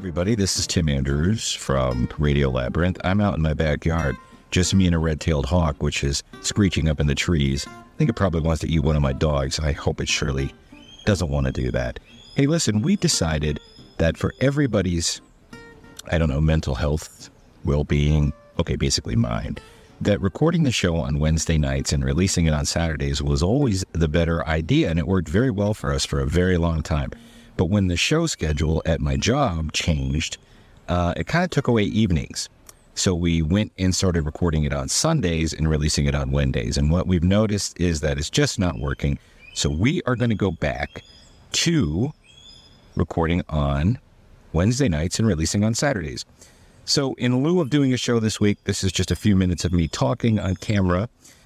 Everybody, this is Tim Andrews from Radio Labyrinth. I'm out in my backyard, just me and a red-tailed hawk, which is screeching up in the trees. I think it probably wants to eat one of my dogs. I hope it surely doesn't want to do that. Hey, listen, we decided that for everybody's, mental health, well-being, basically mine, that recording the show on Wednesday nights and releasing it on Saturdays was always the better idea, and it worked very well for us for a very long time. But when the show schedule at my job changed, it kind of took away evenings. So we went and started recording it on Sundays and releasing it on Wednesdays. And what we've noticed is that it's just not working. So we are going to go back to recording on Wednesday nights and releasing on Saturdays. So in lieu of doing a show this week, this is just a few minutes of me talking on camera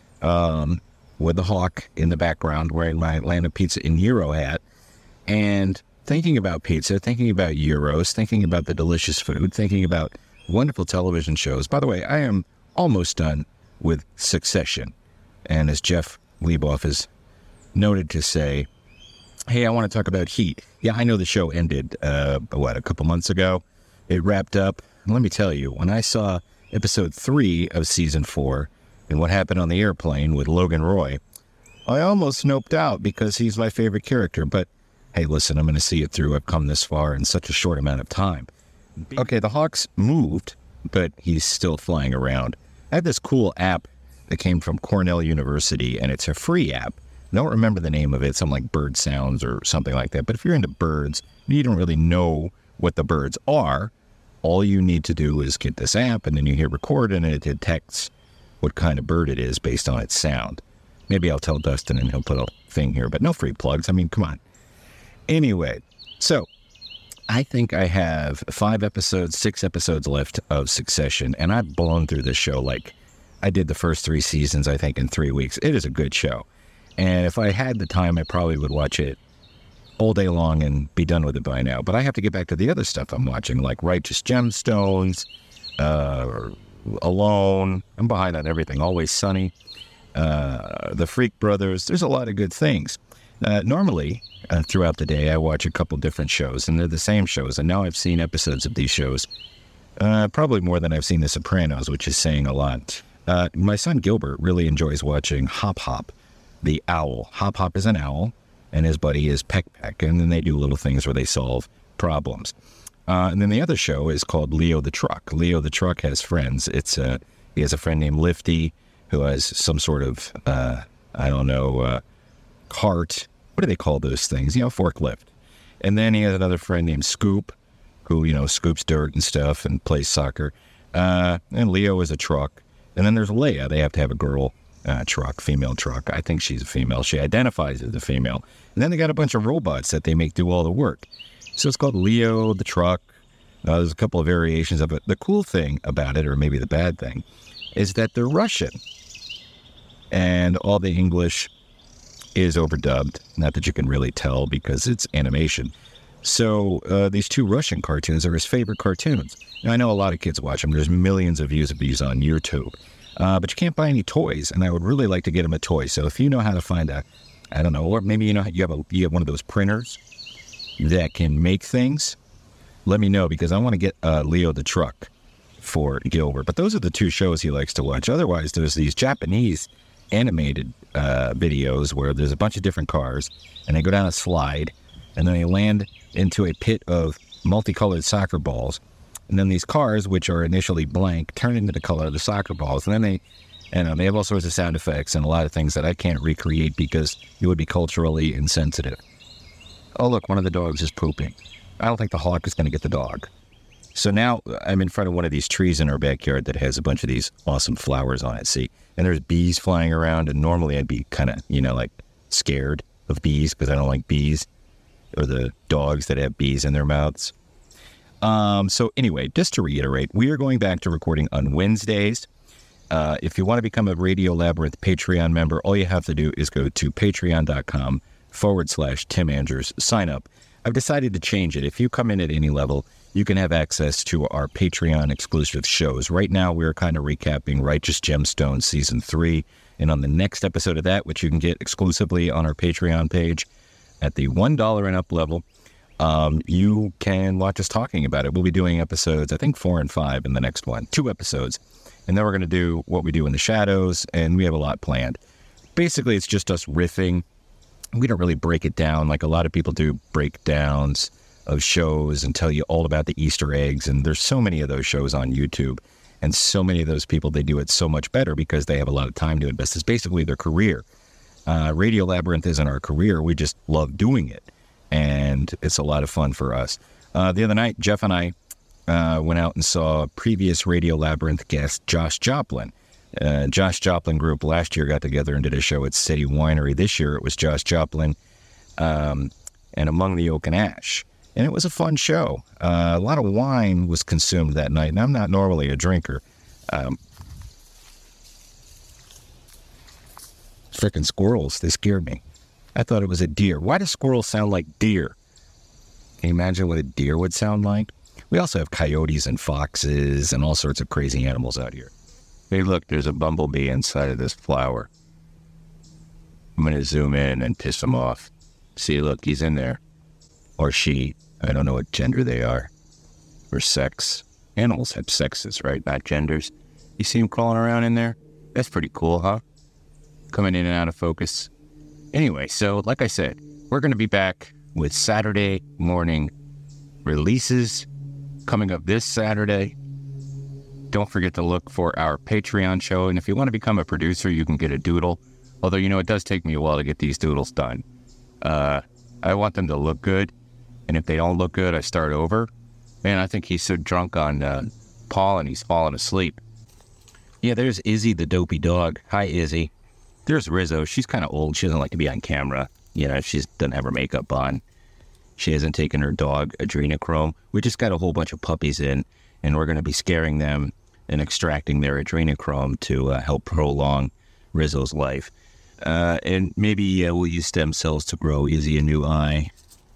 with the hawk in the background wearing my Atlanta Pizza in Euro hat and thinking about pizza, thinking about Euros, thinking about the delicious food, thinking about wonderful television shows. By the way, I am almost done with Succession. And as Jeff Leboff is noted to say, hey, I want to talk about Heat. Yeah, I know the show ended, a couple months ago. It wrapped up. And let me tell you, when I saw episode 3 of season 4 and what happened on the airplane with Logan Roy, I almost snoped out because he's my favorite character. But hey, listen, I'm going to see it through. I've come this far in such a short amount of time. Okay, the Hawks moved, but he's still flying around. I have this cool app that came from Cornell University, and it's a free app. I don't remember the name of it, something like Bird Sounds or something like that. But if you're into birds, you don't really know what the birds are. All you need to do is get this app, and then you hit record, and it detects what kind of bird it is based on its sound. Maybe I'll tell Dustin, and he'll put a thing here, but no free plugs. I mean, come on. Anyway, so I think I have 6 episodes left of Succession, and I've blown through this show like I did the first 3 seasons, I think, in 3 weeks. It is a good show. And if I had the time, I probably would watch it all day long and be done with it by now. But I have to get back to the other stuff I'm watching, like Righteous Gemstones, Alone. I'm behind on everything. Always Sunny, The Freak Brothers. There's a lot of good things. Normally, throughout the day, I watch a couple different shows, and they're the same shows. And now I've seen episodes of these shows, probably more than I've seen The Sopranos, which is saying a lot. My son Gilbert really enjoys watching Hop Hop, the owl. Hop Hop is an owl, and his buddy is Peck Peck, and then they do little things where they solve problems. And then the other show is called Leo the Truck. Leo the Truck has friends. He has a friend named Lifty, who has some sort of, cart. What do they call those things? Forklift. And then he has another friend named Scoop, who, scoops dirt and stuff and plays soccer. And Leo is a truck. And then there's Leia. They have to have a girl truck, female truck. I think she's a female. She identifies as a female. And then they got a bunch of robots that they make do all the work. So it's called Leo the Truck. There's a couple of variations of it. The cool thing about it, or maybe the bad thing, is that they're Russian. And all the English is overdubbed. Not that you can really tell because it's animation. So these 2 Russian cartoons are his favorite cartoons. Now, I know a lot of kids watch them. There's millions of views of these on YouTube. But you can't buy any toys, and I would really like to get him a toy. So if you know how to find or maybe you have one of those printers that can make things, let me know, because I want to get Leo the Truck for Gilbert. But those are the 2 shows he likes to watch. Otherwise, there's these Japanese animated videos where there's a bunch of different cars, and they go down a slide, and then they land into a pit of multicolored soccer balls. And then these cars, which are initially blank, turn into the color of the soccer balls. And then they have all sorts of sound effects and a lot of things that I can't recreate because it would be culturally insensitive. Oh, look, one of the dogs is pooping. I don't think the hawk is going to get the dog. So now I'm in front of one of these trees in our backyard that has a bunch of these awesome flowers on it, see? And there's bees flying around, and normally I'd be kind of, scared of bees because I don't like bees, or the dogs that have bees in their mouths. So anyway, just to reiterate, we are going back to recording on Wednesdays. If you want to become a Radio Labyrinth Patreon member, all you have to do is go to patreon.com/Tim Andrews, sign up. I've decided to change it. If you come in at any level, you can have access to our Patreon exclusive shows. Right now, we're kind of recapping Righteous Gemstones Season 3. And on the next episode of that, which you can get exclusively on our Patreon page, at the $1 and up level, you can watch us talking about it. We'll be doing episodes, I think 4 and 5 in the next one, 2 episodes. And then we're going to do what we do in the shadows, and we have a lot planned. Basically, it's just us riffing. We don't really break it down like a lot of people do breakdowns of shows and tell you all about the Easter eggs. And there's so many of those shows on YouTube. And so many of those people, they do it so much better because they have a lot of time to invest. It's basically their career. Radio Labyrinth isn't our career. We just love doing it. And it's a lot of fun for us. The other night, Jeff and I went out and saw previous Radio Labyrinth guest Josh Joplin. Josh Joplin Group last year got together and did a show at City Winery. This year it was Josh Joplin and Among the Oak and Ash. And it was a fun show. A lot of wine was consumed that night, and I'm not normally a drinker. Frickin' squirrels, they scared me. I thought it was a deer. Why do squirrels sound like deer? Can you imagine what a deer would sound like? We also have coyotes and foxes and all sorts of crazy animals out here. Hey, look, there's a bumblebee inside of this flower. I'm going to zoom in and piss him off. See, look, he's in there. Or she. I don't know what gender they are. Or sex. Animals have sexes, right? Not genders. You see him crawling around in there? That's pretty cool, huh? Coming in and out of focus. Anyway, so like I said, we're going to be back with Saturday morning releases coming up this Saturday. Don't forget to look for our Patreon show. And if you want to become a producer, you can get a doodle. Although, it does take me a while to get these doodles done. I want them to look good. And if they don't look good, I start over. Man, I think he's so drunk on pollen, he's falling asleep. Yeah, there's Izzy, the dopey dog. Hi, Izzy. There's Rizzo. She's kind of old. She doesn't like to be on camera. She doesn't have her makeup on. She hasn't taken her dog, Adrenochrome. We just got a whole bunch of puppies in, and we're going to be scaring them and extracting their adrenochrome to help prolong Rizzo's life. And maybe we'll use stem cells to grow Izzy a new eye.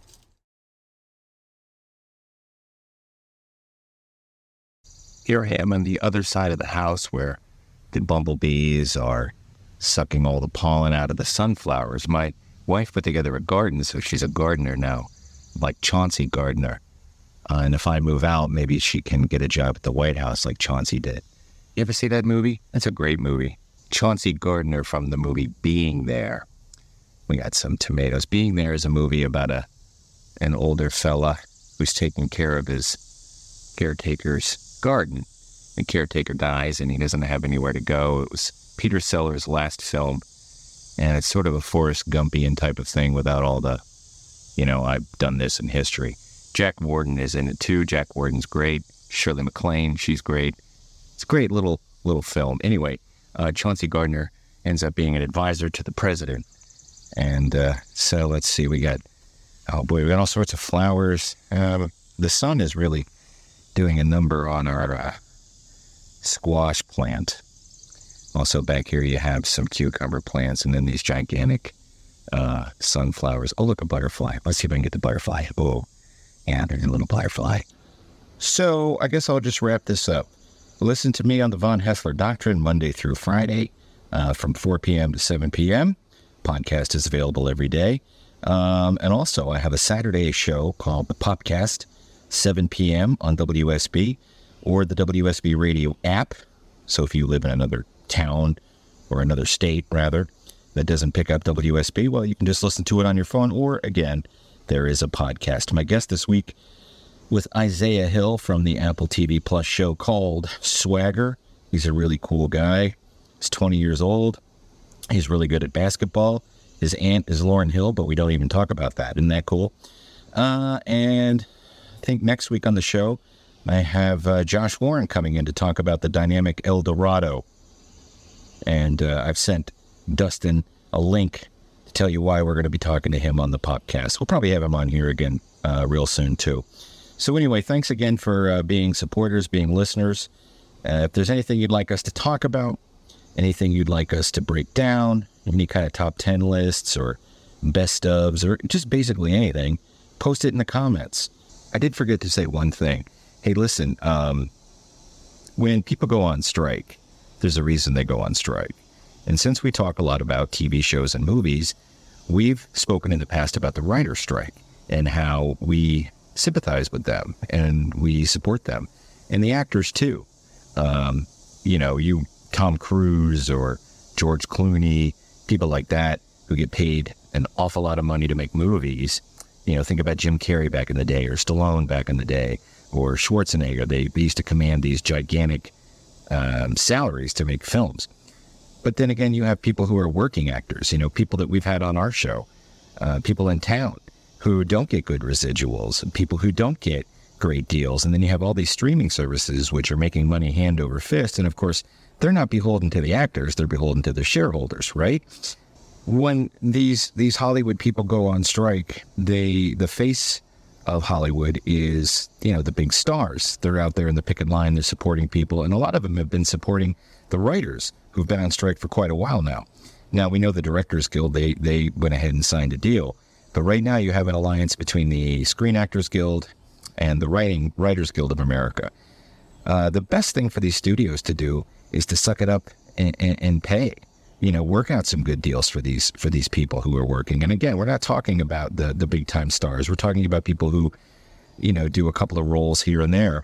Here I am on the other side of the house where the bumblebees are sucking all the pollen out of the sunflowers. My wife put together a garden, so she's a gardener now, like Chauncey Gardner. And if I move out, maybe she can get a job at the White House like Chauncey did. You ever see that movie? That's a great movie. Chauncey Gardner from the movie Being There. We got some tomatoes. Being There is a movie about an older fella who's taking care of his caretaker's garden. The caretaker dies and he doesn't have anywhere to go. It was Peter Sellers' last film. And it's sort of a Forrest Gumpian type of thing without all the, I've done this in history. Jack Warden is in it too. Jack Warden's great. Shirley MacLaine, she's great. It's a great little film. Anyway, Chauncey Gardner ends up being an advisor to the president. And so let's see, we got all sorts of flowers. The sun is really doing a number on our squash plant. Also back here you have some cucumber plants and then these gigantic sunflowers. Oh, look, a butterfly. Let's see if I can get the butterfly. Oh, yeah, there's a little butterfly. So I guess I'll just wrap this up. Listen to me on the Von Hessler Doctrine Monday through Friday from 4 p.m. to 7 p.m. Podcast is available every day. And also I have a Saturday show called The Popcast, 7 p.m. on WSB or the WSB radio app. So if you live in another town or another state, rather, that doesn't pick up WSB, well, you can just listen to it on your phone. Or, again, there is a podcast. My guest this week with Isaiah Hill from the Apple TV Plus show called Swagger. He's a really cool guy. He's 20 years old. He's really good at basketball. His aunt is Lauryn Hill, but we don't even talk about that. Isn't that cool? And I think next week on the show, I have Josh Warren coming in to talk about the dynamic El Dorado. And I've sent Dustin a link to tell you why we're going to be talking to him on the podcast. We'll probably have him on here again real soon, too. So anyway, thanks again for being supporters, being listeners. If there's anything you'd like us to talk about, anything you'd like us to break down, any kind of top 10 lists or best ofs or just basically anything, post it in the comments. I did forget to say one thing. Hey, listen, when people go on strike, there's a reason they go on strike. And since we talk a lot about TV shows and movies, we've spoken in the past about the writer's strike. and how we sympathize with them and we support them. And the actors too. Tom Cruise or George Clooney, people like that who get paid an awful lot of money to make movies. Think about Jim Carrey back in the day, or Stallone back in the day, or Schwarzenegger. They used to command these gigantic salaries to make films. But then again, you have people who are working actors, people that we've had on our show, people in town who don't get good residuals, people who don't get great deals. And then you have all these streaming services which are making money hand over fist. And of course, they're not beholden to the actors, they're beholden to the shareholders, right? When these Hollywood people go on strike, the face of Hollywood is, the big stars. They're out there in the picket line, they're supporting people, and a lot of them have been supporting the writers who've been on strike for quite a while now. Now, we know the Directors Guild, they went ahead and signed a deal, but right now you have an alliance between the Screen Actors Guild and the Writers Guild of America. The best thing for these studios to do is to suck it up and pay. Work out some good deals for these people who are working. And again, we're not talking about the big time stars. We're talking about people who, do a couple of roles here and there,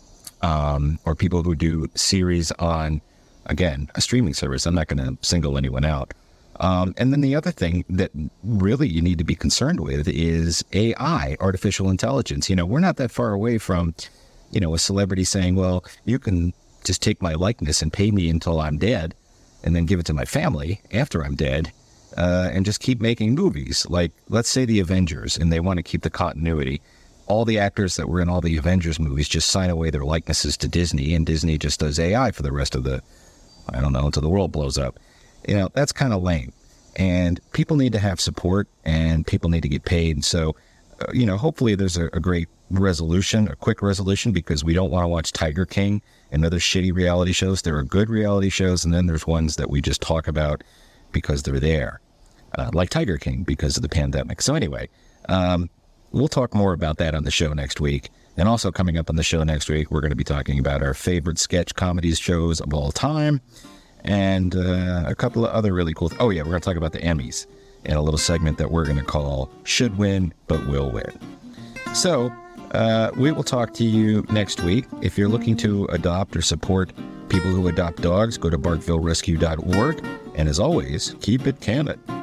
or people who do series on, again, a streaming service. I'm not going to single anyone out. And then the other thing that really you need to be concerned with is AI, artificial intelligence. We're not that far away from, a celebrity saying, well, you can just take my likeness and pay me until I'm dead, and then give it to my family after I'm dead, and just keep making movies. Like, let's say the Avengers, and they want to keep the continuity. All the actors that were in all the Avengers movies just sign away their likenesses to Disney, and Disney just does AI for the rest of until the world blows up. That's kind of lame. And people need to have support, and people need to get paid. So, hopefully there's a great resolution, a quick resolution, because we don't want to watch Tiger King and other shitty reality shows. There are good reality shows, and then there's ones that we just talk about because they're there, like Tiger King, because of the pandemic. So anyway, we'll talk more about that on the show next week. And also coming up on the show next week, we're going to be talking about our favorite sketch comedies shows of all time, and a couple of other really cool we're going to talk about the Emmys in a little segment that we're going to call Should Win, But Will Win. So we will talk to you next week. If you're looking to adopt or support people who adopt dogs, go to barkvillerescue.org. And as always, keep it canon.